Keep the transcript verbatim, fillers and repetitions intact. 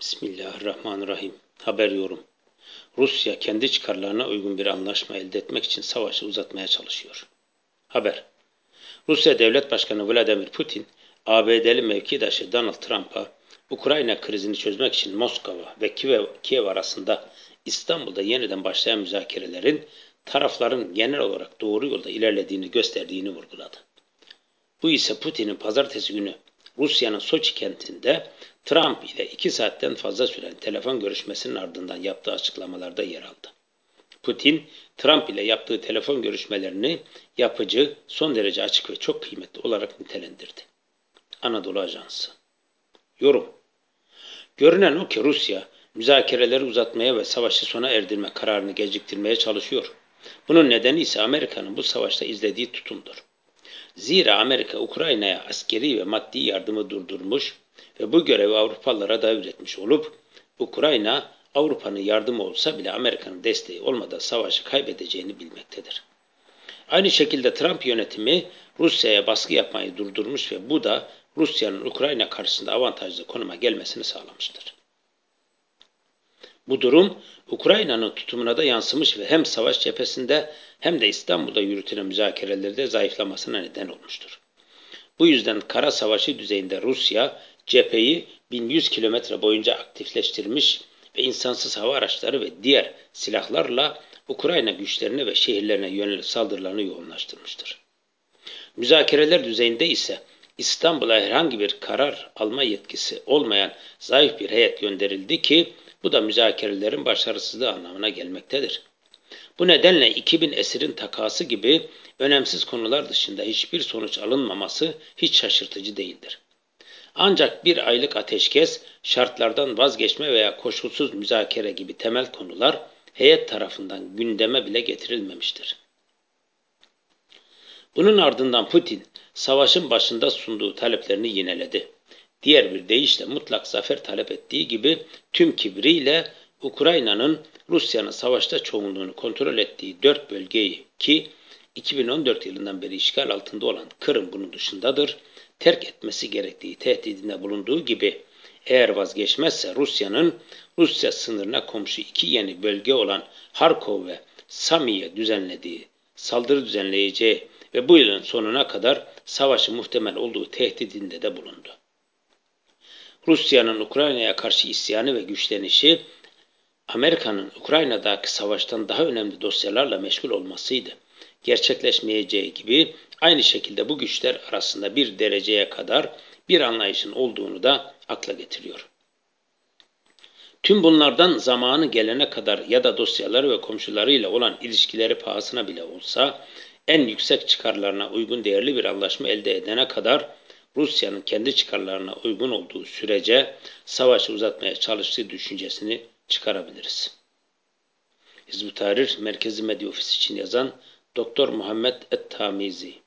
Bismillahirrahmanirrahim. Haber yorum. Rusya kendi çıkarlarına uygun bir anlaşma elde etmek için savaşı uzatmaya çalışıyor. Haber. Rusya Devlet Başkanı Vladimir Putin, A B D'li mevkidaşı Donald Trump'a Ukrayna krizini çözmek için Moskova ve Kiev, Kiev arasında İstanbul'da yeniden başlayan müzakerelerin tarafların genel olarak doğru yolda ilerlediğini gösterdiğini vurguladı. Bu ise Putin'in pazartesi günü Rusya'nın Soçi kentinde Trump ile iki saatten fazla süren telefon görüşmesinin ardından yaptığı açıklamalarda yer aldı. Putin, Trump ile yaptığı telefon görüşmelerini yapıcı, son derece açık ve çok kıymetli olarak nitelendirdi. Anadolu Ajansı. Yorum. Görünen o ki Rusya, müzakereleri uzatmaya ve savaşı sona erdirme kararını geciktirmeye çalışıyor. Bunun nedeni ise Amerika'nın bu savaşta izlediği tutumdur. Zira Amerika Ukrayna'ya askeri ve maddi yardımı durdurmuş ve bu görevi Avrupalılara devretmiş olup Ukrayna Avrupa'nın yardımı olsa bile Amerika'nın desteği olmadan savaşı kaybedeceğini bilmektedir. Aynı şekilde Trump yönetimi Rusya'ya baskı yapmayı durdurmuş ve bu da Rusya'nın Ukrayna karşısında avantajlı konuma gelmesini sağlamıştır. Bu durum Ukrayna'nın tutumuna da yansımış ve hem savaş cephesinde hem de İstanbul'da yürütülen müzakerelerde zayıflamasına neden olmuştur. Bu yüzden kara savaşı düzeyinde Rusya cepheyi bin yüz kilometre boyunca aktifleştirmiş ve insansız hava araçları ve diğer silahlarla Ukrayna güçlerine ve şehirlerine yönelik saldırılarını yoğunlaştırmıştır. Müzakereler düzeyinde ise İstanbul'a herhangi bir karar alma yetkisi olmayan zayıf bir heyet gönderildi ki bu da müzakerelerin başarısızlığı anlamına gelmektedir. Bu nedenle iki bin esirin takası gibi önemsiz konular dışında hiçbir sonuç alınmaması hiç şaşırtıcı değildir. Ancak bir aylık ateşkes, şartlardan vazgeçme veya koşulsuz müzakere gibi temel konular heyet tarafından gündeme bile getirilmemiştir. Bunun ardından Putin, savaşın başında sunduğu taleplerini yineledi. Diğer bir deyişle mutlak zafer talep ettiği gibi tüm kibriyle Ukrayna'nın Rusya'nın savaşta çoğunluğunu kontrol ettiği dört bölgeyi ki iki bin on dört yılından beri işgal altında olan Kırım bunun dışındadır, terk etmesi gerektiği tehdidinde bulunduğu gibi eğer vazgeçmezse Rusya'nın Rusya sınırına komşu iki yeni bölge olan Harkov ve Sami'ye düzenlediği saldırı düzenleyeceği ve bu yılın sonuna kadar savaşı muhtemel olduğu tehdidinde de bulundu. Rusya'nın Ukrayna'ya karşı isyanı ve güçlenişi, Amerika'nın Ukrayna'daki savaştan daha önemli dosyalarla meşgul olmasıydı. Gerçekleşmeyeceği gibi aynı şekilde bu güçler arasında bir dereceye kadar bir anlayışın olduğunu da akla getiriyor. Tüm bunlardan zamanı gelene kadar ya da dosyaları ve komşularıyla olan ilişkileri pahasına bile olsa en yüksek çıkarlarına uygun değerli bir anlaşma elde edene kadar Rusya'nın kendi çıkarlarına uygun olduğu sürece savaşı uzatmaya çalıştığı düşüncesini çıkarabiliriz. Hizb-ut Tahrir Merkezi Medya Ofisi için yazan Doktor Muhammed Et-Tamizi.